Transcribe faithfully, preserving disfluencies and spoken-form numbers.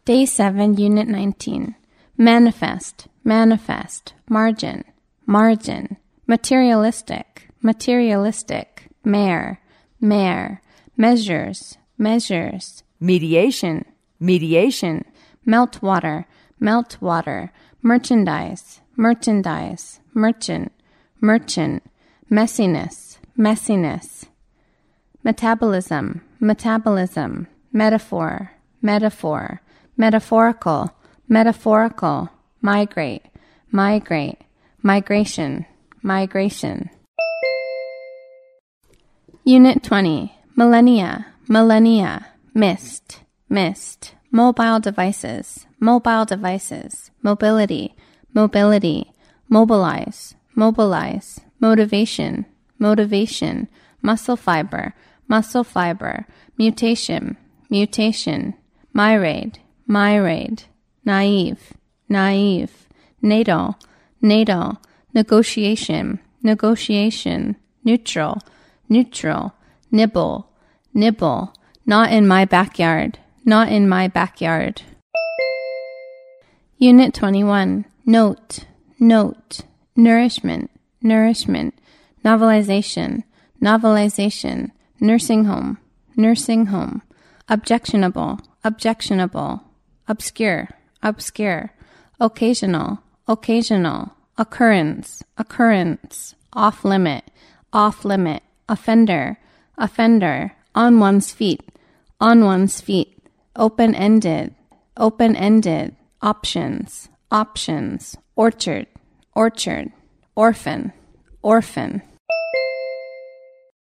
Day seven, Unit nineteen. Manifest, manifest, margin, margin, materialistic, materialistic, mare, mare, measures, measures, mediation, mediation, meltwater, meltwater, merchandise, merchandise, merchant, merchant, messiness, messiness, metabolism, metabolism, metaphor, metaphor, metaphorical, metaphorical, migrate, migrate, migration, migration. Unit twenty. Millennia, millennia, mist, mist, mobile devices, mobile devices, mobility, mobility, mobilize, mobilize, motivation, motivation, muscle fiber, muscle fiber, mutation, mutation, myriad, myriad, naive, naive, natal, natal, negotiation, negotiation, neutral, neutral, nibble, nibble, not in my backyard, not in my backyard. Unit twenty-one. Note, note, nourishment, nourishment, novelization, novelization, nursing home, nursing home, objectionable, objectionable, obscure, obscure, occasional, occasional, occurrence, occurrence, off-limit, off-limit, offender, offender, on one's feet, on one's feet, open-ended, open-ended, options, options, orchard, orchard, orphan, orphan.